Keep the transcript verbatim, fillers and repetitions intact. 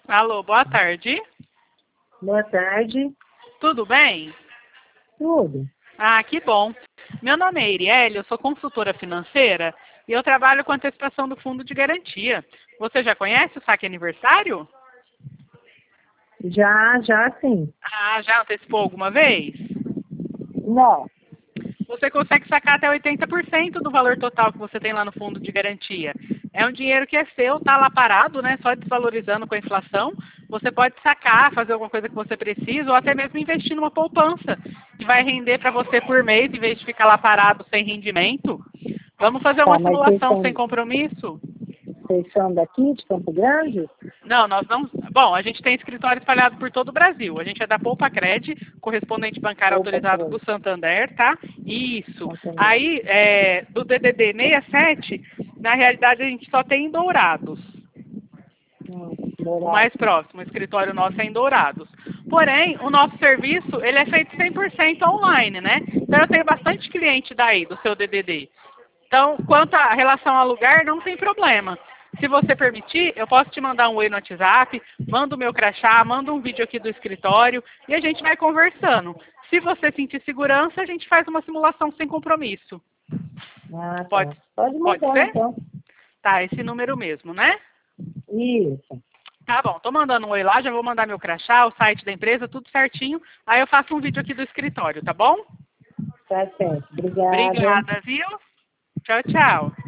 Alô, boa tarde. Boa tarde. Tudo bem? Tudo. Ah, que bom. Meu nome é Iriele, eu sou consultora financeira e eu trabalho com antecipação do fundo de garantia. Você já conhece o saque aniversário? Já, já sim. Ah, já antecipou alguma vez? Não. Você consegue sacar até oitenta por cento do valor total que você tem lá no fundo de garantia. É um dinheiro que é seu, tá lá parado, né? Só desvalorizando com a inflação. Você pode sacar, fazer alguma coisa que você precisa, ou até mesmo investir numa poupança, que vai render para você por mês, em vez de ficar lá parado sem rendimento. Vamos fazer Tá, uma mas vocês simulação são, sem compromisso? vocês são daqui, de Campo Grande? Não, nós não. Bom, a gente tem escritório espalhado por todo o Brasil. A gente é da Poupa Cred, correspondente bancário Opa, autorizado peraí. do Santander, tá? Isso. Santander. Aí, é, do D D D sessenta e sete, na realidade a gente só tem em Dourados. Hum, O mais Dourado. próximo, o escritório nosso é em Dourados. Porém, o nosso serviço, ele é feito cem por cento online, né? Então eu tenho bastante cliente daí, do seu D D D. Então, quanto à relação ao lugar, não tem problema. Se você permitir, eu posso te mandar um oi no WhatsApp, mando o meu crachá, mando um vídeo aqui do escritório e a gente vai conversando. Se você sentir segurança, a gente faz uma simulação sem compromisso. Ah, Pode, tá. Pode pode mandar, ser? então. Tá, esse número mesmo, né? Isso. Tá bom, tô mandando um oi lá, já vou mandar meu crachá, o site da empresa, tudo certinho. Aí eu faço um vídeo aqui do escritório, tá bom? Tá certo. Obrigada. Obrigada, viu? Tchau, tchau.